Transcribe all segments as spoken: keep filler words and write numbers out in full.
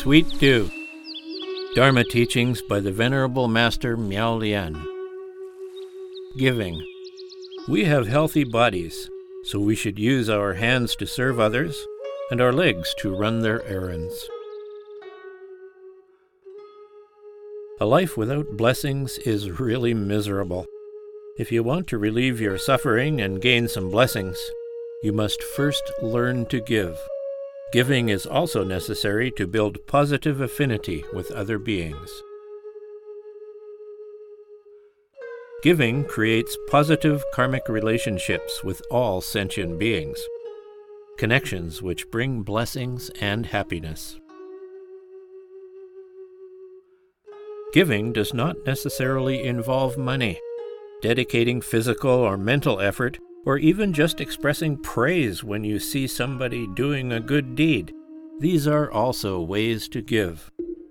Sweet Dew. Dharma teachings by the Venerable Master Miao Lian. Giving. We have healthy bodies, so we should use our hands to serve others and our legs to run their errands. A life without blessings is really miserable. If you want to relieve your suffering and gain some blessings, you must first learn to give. Giving is also necessary to build positive affinity with other beings. Giving creates positive karmic relationships with all sentient beings, connections which bring blessings and happiness. Giving does not necessarily involve money. Dedicating physical or mental effort, or even just expressing praise when you see somebody doing a good deed, these are also ways to give.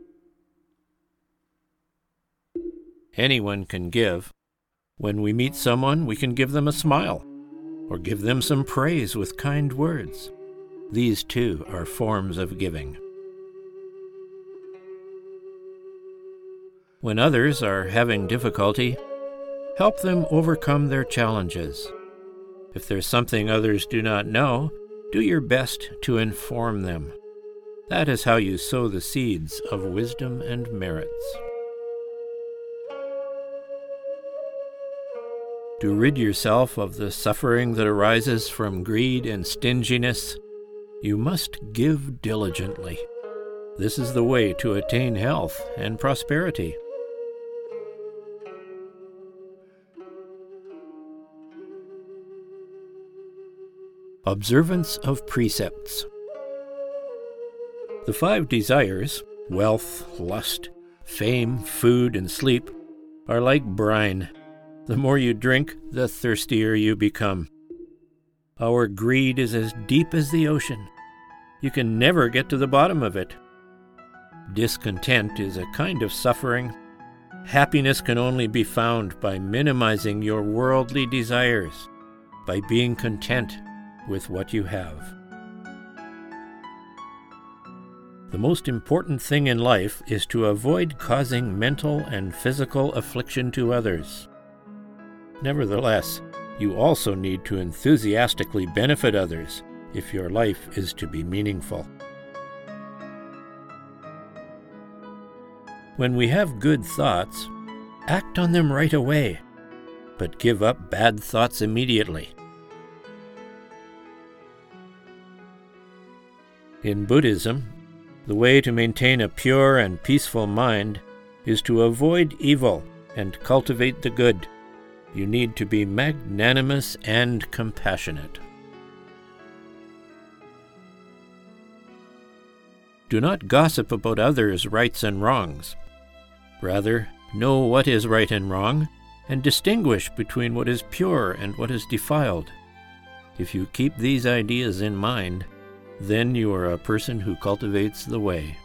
Anyone can give. When we meet someone, we can give them a smile, or give them some praise with kind words. These too are forms of giving. When others are having difficulty, help them overcome their challenges. If there's something others do not know, do your best to inform them. That is how you sow the seeds of wisdom and merits. To rid yourself of the suffering that arises from greed and stinginess, you must give diligently. This is the way to attain health and prosperity. Observance of precepts. The five desires, wealth, lust, fame, food, and sleep, are like brine. The more you drink, the thirstier you become. Our greed is as deep as the ocean. You can never get to the bottom of it. Discontent is a kind of suffering. Happiness can only be found by minimizing your worldly desires, by being content with what you have. The most important thing in life is to avoid causing mental and physical affliction to others. Nevertheless, you also need to enthusiastically benefit others if your life is to be meaningful. When we have good thoughts, act on them right away, but give up bad thoughts immediately. In Buddhism, the way to maintain a pure and peaceful mind is to avoid evil and cultivate the good. You need to be magnanimous and compassionate. Do not gossip about others' rights and wrongs. Rather, know what is right and wrong, and distinguish between what is pure and what is defiled. If you keep these ideas in mind, then you are a person who cultivates the way.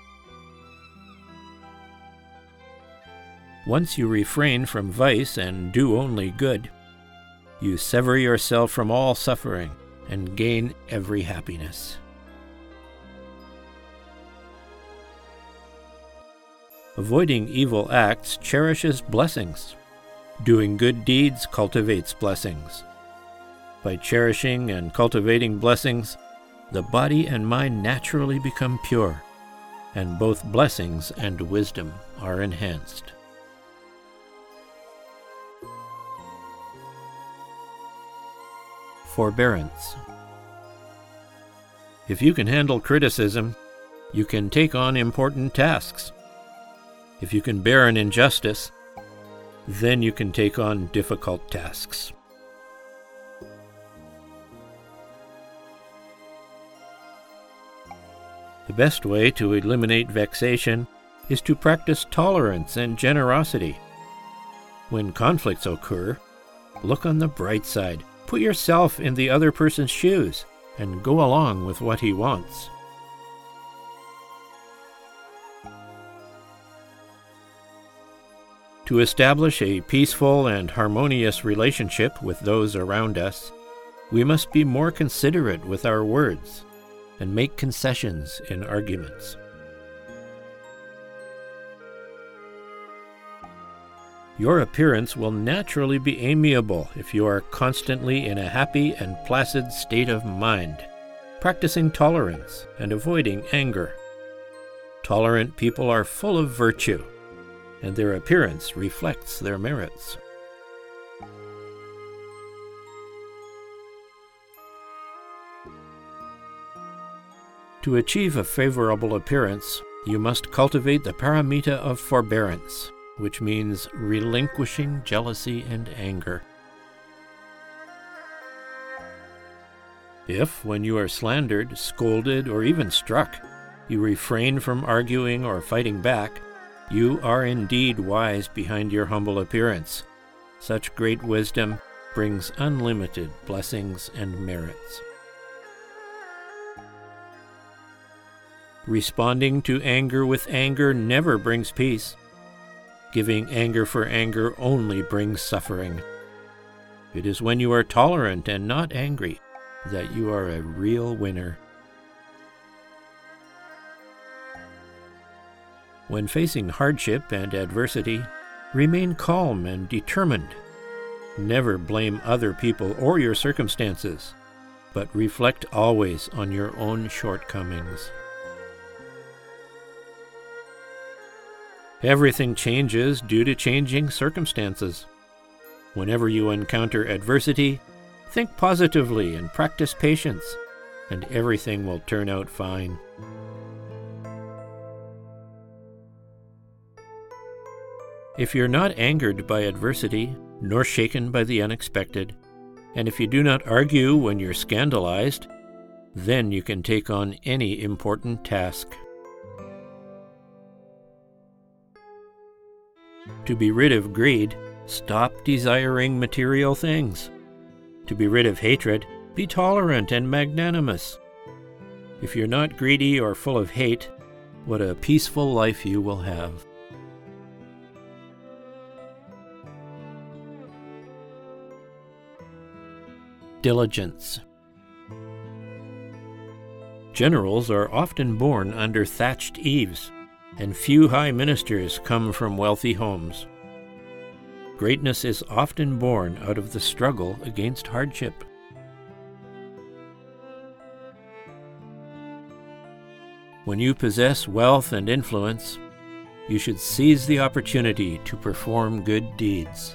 Once you refrain from vice and do only good, you sever yourself from all suffering and gain every happiness. Avoiding evil acts cherishes blessings. Doing good deeds cultivates blessings. By cherishing and cultivating blessings, the body and mind naturally become pure, and both blessings and wisdom are enhanced. Forbearance. If you can handle criticism, you can take on important tasks. If you can bear an injustice, then you can take on difficult tasks. The best way to eliminate vexation is to practice tolerance and generosity. When conflicts occur, look on the bright side. Put yourself in the other person's shoes and go along with what he wants. To establish a peaceful and harmonious relationship with those around us, we must be more considerate with our words and make concessions in arguments. Your appearance will naturally be amiable if you are constantly in a happy and placid state of mind, practicing tolerance and avoiding anger. Tolerant people are full of virtue, and their appearance reflects their merits. To achieve a favorable appearance, you must cultivate the paramita of forbearance, which means relinquishing jealousy and anger. If, when you are slandered, scolded, or even struck, you refrain from arguing or fighting back, you are indeed wise behind your humble appearance. Such great wisdom brings unlimited blessings and merits. Responding to anger with anger never brings peace. Giving anger for anger only brings suffering. It is when you are tolerant and not angry that you are a real winner. When facing hardship and adversity, remain calm and determined. Never blame other people or your circumstances, but reflect always on your own shortcomings. Everything changes due to changing circumstances. Whenever you encounter adversity, think positively and practice patience, and everything will turn out fine. If you're not angered by adversity, nor shaken by the unexpected, and if you do not argue when you're scandalized, then you can take on any important task. To be rid of greed, stop desiring material things. To be rid of hatred, be tolerant and magnanimous. If you're not greedy or full of hate, what a peaceful life you will have. Diligence. Generals are often born under thatched eaves, and few high ministers come from wealthy homes. Greatness is often born out of the struggle against hardship. When you possess wealth and influence, you should seize the opportunity to perform good deeds.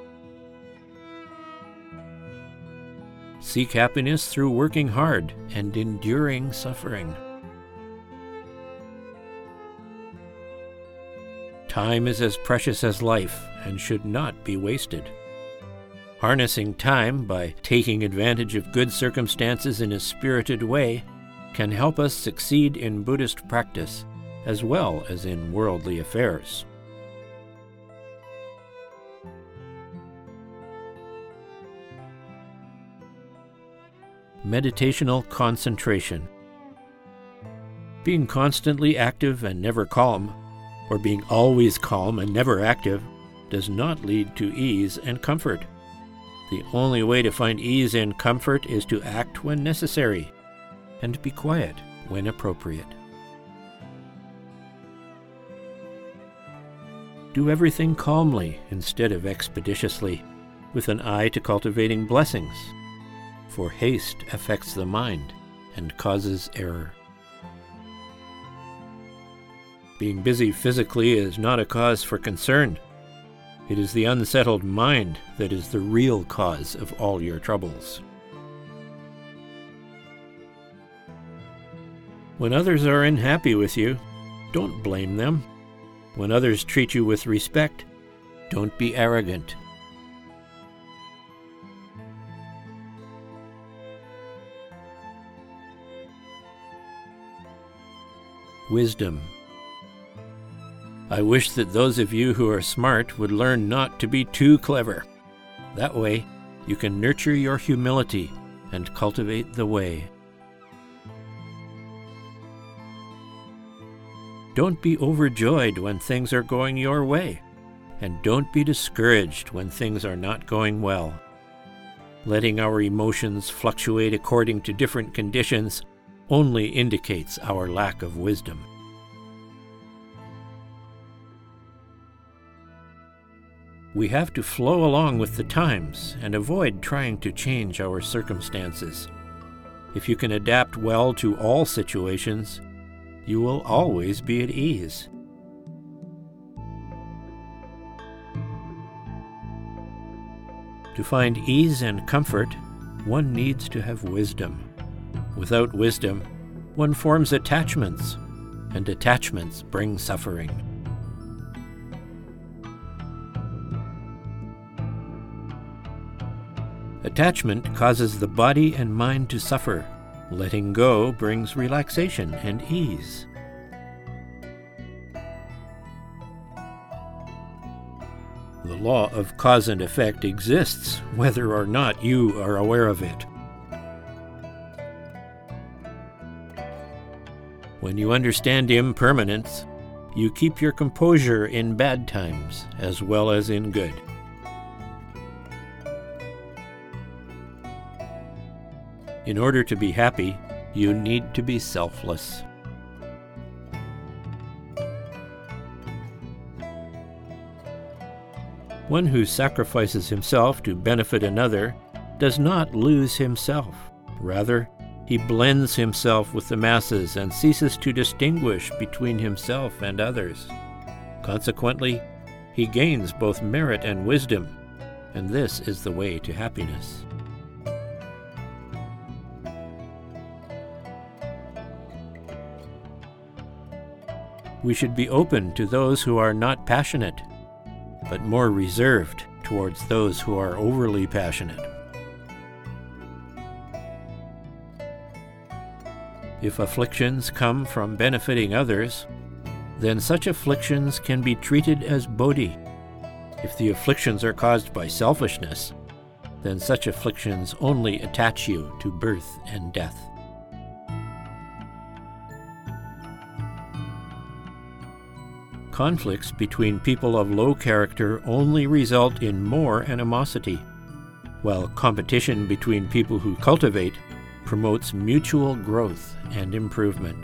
Seek happiness through working hard and enduring suffering. Time is as precious as life and should not be wasted. Harnessing time by taking advantage of good circumstances in a spirited way can help us succeed in Buddhist practice as well as in worldly affairs. Meditational concentration. Being constantly active and never calm, or being always calm and never active, does not lead to ease and comfort. The only way to find ease and comfort is to act when necessary, and be quiet when appropriate. Do everything calmly instead of expeditiously, with an eye to cultivating blessings, for haste affects the mind and causes error. Being busy physically is not a cause for concern. It is the unsettled mind that is the real cause of all your troubles. When others are unhappy with you, don't blame them. When others treat you with respect, don't be arrogant. Wisdom. I wish that those of you who are smart would learn not to be too clever. That way, you can nurture your humility and cultivate the way. Don't be overjoyed when things are going your way, and don't be discouraged when things are not going well. Letting our emotions fluctuate according to different conditions only indicates our lack of wisdom. We have to flow along with the times and avoid trying to change our circumstances. If you can adapt well to all situations, you will always be at ease. To find ease and comfort, one needs to have wisdom. Without wisdom, one forms attachments, and attachments bring suffering. Attachment causes the body and mind to suffer. Letting go brings relaxation and ease. The law of cause and effect exists whether or not you are aware of it. When you understand impermanence, you keep your composure in bad times as well as in good. In order to be happy, you need to be selfless. One who sacrifices himself to benefit another does not lose himself. Rather, he blends himself with the masses and ceases to distinguish between himself and others. Consequently, he gains both merit and wisdom, and this is the way to happiness. We should be open to those who are not passionate, but more reserved towards those who are overly passionate. If afflictions come from benefiting others, then such afflictions can be treated as bodhi. If the afflictions are caused by selfishness, then such afflictions only attach you to birth and death. Conflicts between people of low character only result in more animosity, while competition between people who cultivate promotes mutual growth and improvement.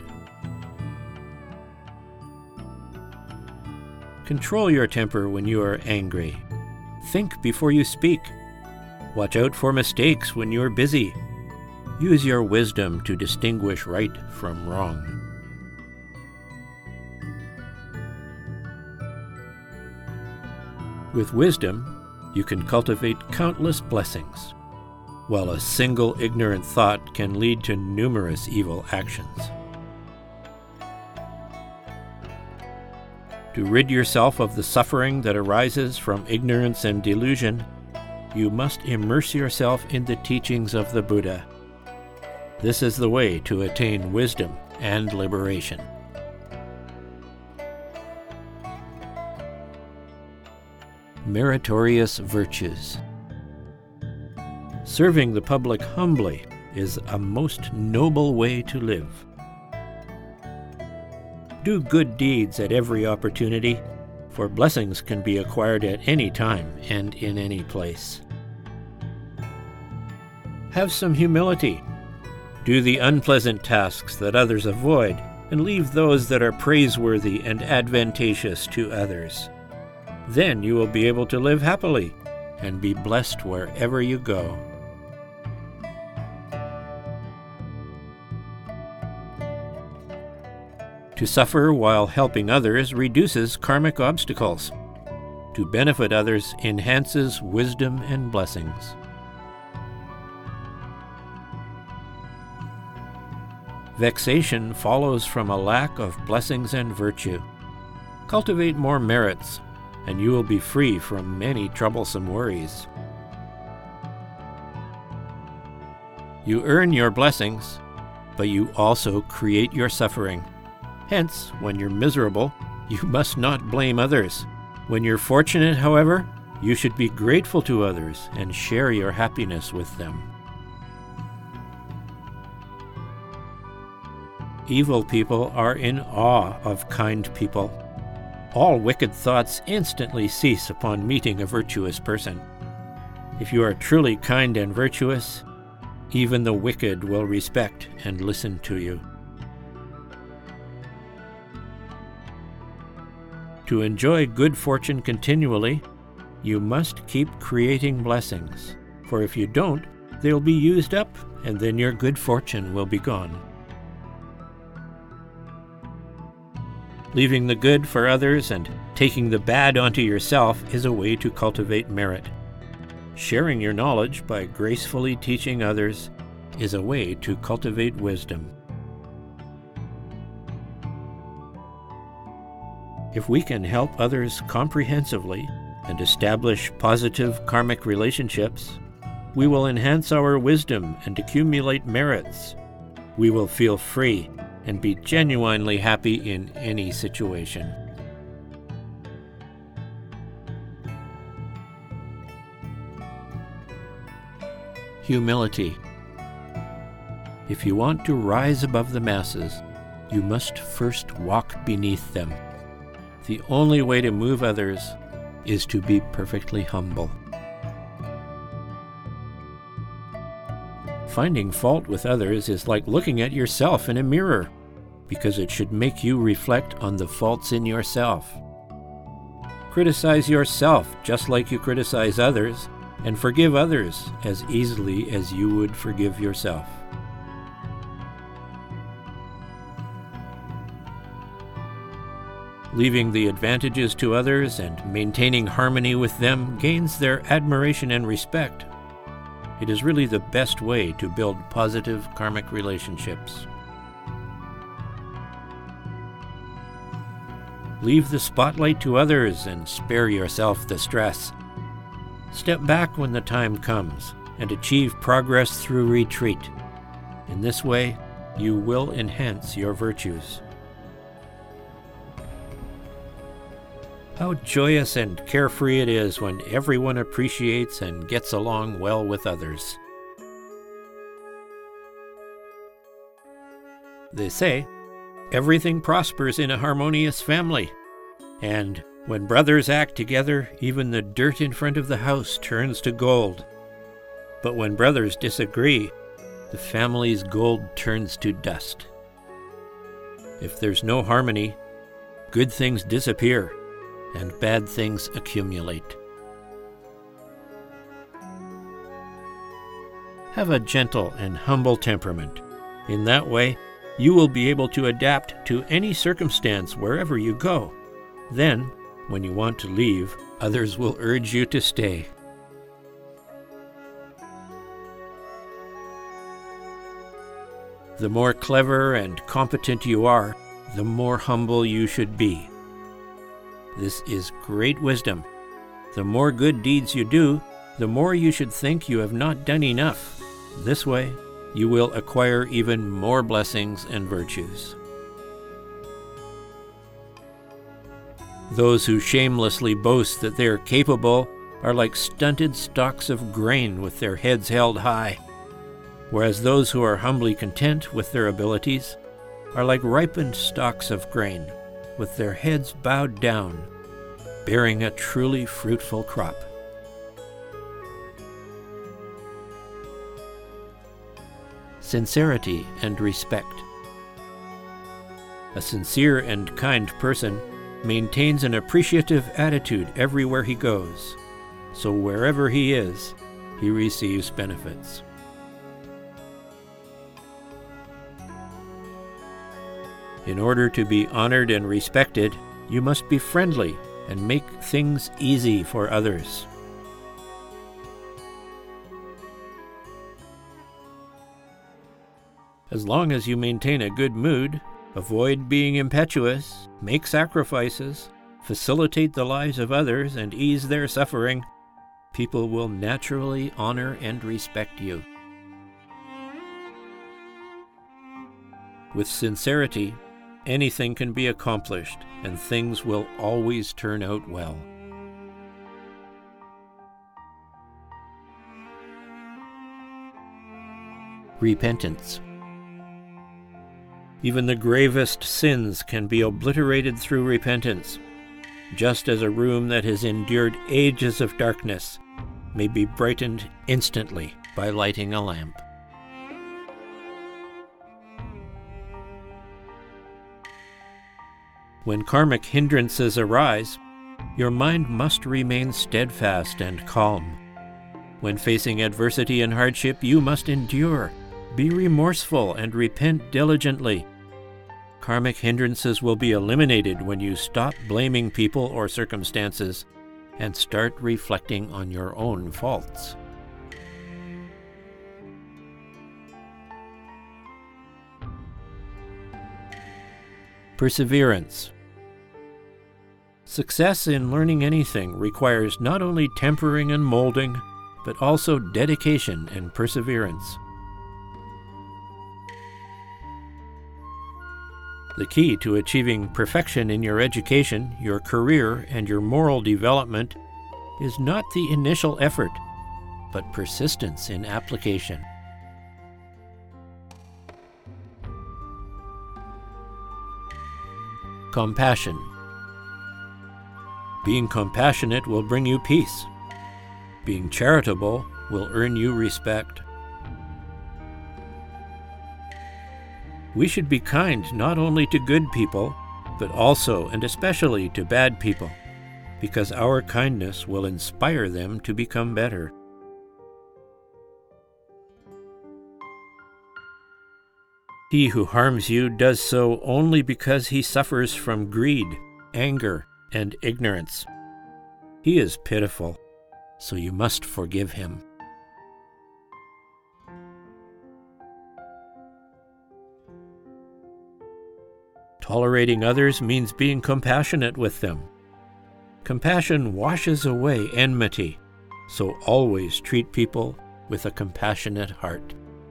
Control your temper when you are angry. Think before you speak. Watch out for mistakes when you are busy. Use your wisdom to distinguish right from wrong. With wisdom, you can cultivate countless blessings, while a single ignorant thought can lead to numerous evil actions. To rid yourself of the suffering that arises from ignorance and delusion, you must immerse yourself in the teachings of the Buddha. This is the way to attain wisdom and liberation. Meritorious virtues. Serving the public humbly is a most noble way to live. Do good deeds at every opportunity, for blessings can be acquired at any time and in any place. Have some humility. Do the unpleasant tasks that others avoid, and leave those that are praiseworthy and advantageous to others. Then you will be able to live happily and be blessed wherever you go. To suffer while helping others reduces karmic obstacles. To benefit others enhances wisdom and blessings. Vexation follows from a lack of blessings and virtue. Cultivate more merits, and you will be free from many troublesome worries. You earn your blessings, but you also create your suffering. Hence, when you're miserable, you must not blame others. When you're fortunate, however, you should be grateful to others and share your happiness with them. Evil people are in awe of kind people. All wicked thoughts instantly cease upon meeting a virtuous person. If you are truly kind and virtuous, even the wicked will respect and listen to you. To enjoy good fortune continually, You must keep creating blessings, for if you don't, they'll be used up, and then your good fortune will be gone. Leaving the good for others and taking the bad onto yourself is a way to cultivate merit. Sharing your knowledge by gracefully teaching others is a way to cultivate wisdom. If we can help others comprehensively and establish positive karmic relationships, we will enhance our wisdom and accumulate merits. We will feel free and be genuinely happy in any situation. Humility. If you want to rise above the masses, you must first walk beneath them. The only way to move others is to be perfectly humble. Finding fault with others is like looking at yourself in a mirror, because it should make you reflect on the faults in yourself. Criticize yourself just like you criticize others, and forgive others as easily as you would forgive yourself. Leaving the advantages to others and maintaining harmony with them gains their admiration and respect. It is really the best way to build positive karmic relationships. Leave the spotlight to others and spare yourself the stress. Step back when the time comes and achieve progress through retreat. In this way, you will enhance your virtues. How joyous and carefree it is when everyone appreciates and gets along well with others. They say, everything prospers in a harmonious family, and when brothers act together, even the dirt in front of the house turns to gold. But when brothers disagree, the family's gold turns to dust. If there's no harmony, good things disappear, and bad things accumulate. Have a gentle and humble temperament. In that way, you will be able to adapt to any circumstance wherever you go. Then, when you want to leave, others will urge you to stay. The more clever and competent you are, the more humble you should be. This is great wisdom. The more good deeds you do, the more you should think you have not done enough. This way, you will acquire even more blessings and virtues. Those who shamelessly boast that they are capable are like stunted stalks of grain with their heads held high, whereas those who are humbly content with their abilities are like ripened stalks of grain with their heads bowed down, bearing a truly fruitful crop. Sincerity and respect. A sincere and kind person maintains an appreciative attitude everywhere he goes, so wherever he is, he receives benefits. In order to be honored and respected, you must be friendly and make things easy for others. As long as you maintain a good mood, avoid being impetuous, make sacrifices, facilitate the lives of others, and ease their suffering, people will naturally honor and respect you. With sincerity, anything can be accomplished, and things will always turn out well. Repentance. Even the gravest sins can be obliterated through repentance, just as a room that has endured ages of darkness may be brightened instantly by lighting a lamp. When karmic hindrances arise, Your mind must remain steadfast and calm. When facing adversity and hardship, you must endure. Be remorseful and repent diligently. Karmic hindrances will be eliminated when you stop blaming people or circumstances and start reflecting on your own faults. Perseverance. Success in learning anything requires not only tempering and molding, but also dedication and perseverance. The key to achieving perfection in your education, your career, and your moral development is not the initial effort, but persistence in application. Compassion. Being compassionate will bring you peace. Being charitable will earn you respect. We should be kind not only to good people, but also and especially to bad people, because our kindness will inspire them to become better. He who harms you does so only because he suffers from greed, anger, and ignorance. He is pitiful, so you must forgive him. Tolerating others means being compassionate with them. Compassion washes away enmity, so always treat people with a compassionate heart.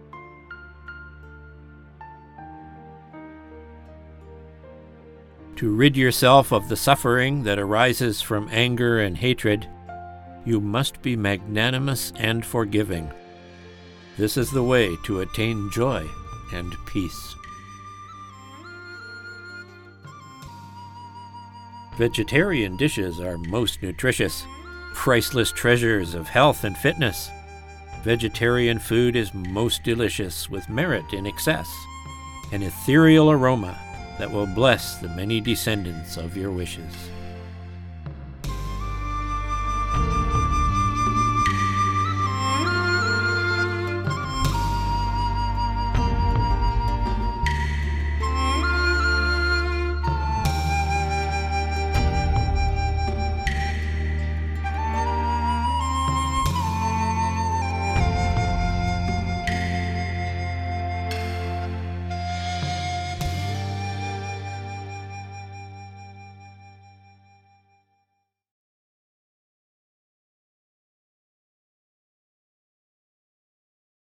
To rid yourself of the suffering that arises from anger and hatred, you must be magnanimous and forgiving. This is the way to attain joy and peace. Vegetarian dishes are most nutritious, priceless treasures of health and fitness. Vegetarian food is most delicious, with merit in excess, an ethereal aroma that will bless the many descendants of your wishes.